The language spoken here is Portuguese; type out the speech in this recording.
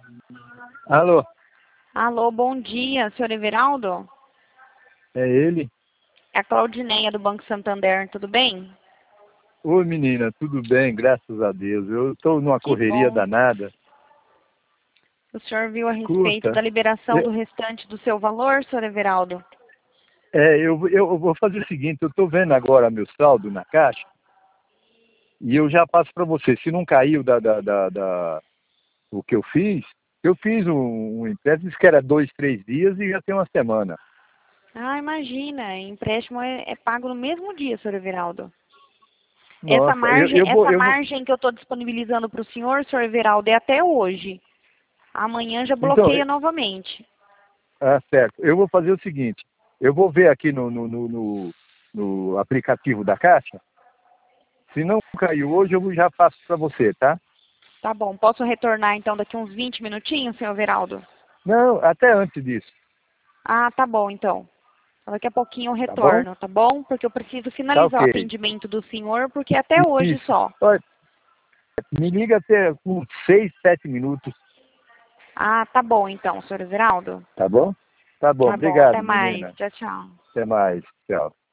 Alô, Alô, bom dia, senhor Everaldo? é ele? É a Claudineia do Banco Santander, tudo bem? Oi, menina, tudo bem? Graças a Deus. Eu estou numa Que correria bom. danada. O senhor viu a respeito Escuta, da liberação eu, do restante do seu valor, senhor Everaldo? eu vou fazer o seguinte, eu estou vendo agora meu saldo na caixa e eu já passo para você. Se não caiu o que eu fiz um empréstimo, disse que era 2, 3 dias e já tem uma semana. Ah, imagina, empréstimo é pago no mesmo dia, senhor Everaldo. Essa Nossa, margem, essa eu vou. margem que eu estou disponibilizando para o senhor Everaldo, é até hoje. Amanhã já Então, bloqueia novamente. certo. Eu vou fazer o seguinte, eu vou ver aqui no aplicativo da Caixa. Se não caiu hoje, eu já passo para você, tá? Tá bom, posso retornar então daqui uns 20 minutinhos, senhor Everaldo? Não, até antes disso, Ah, tá bom então. Daqui a pouquinho eu tá bom? retorno, tá bom? Porque eu preciso Tá finalizar o ok. atendimento do senhor, porque é até hoje Isso. só. Olha, me liga até uns 6, 7 minutos, Ah, tá bom então, senhor Everaldo. tá bom? Tá bom, Tá bom, até obrigado, mais. menina. Tchau, tchau. Até mais, tchau.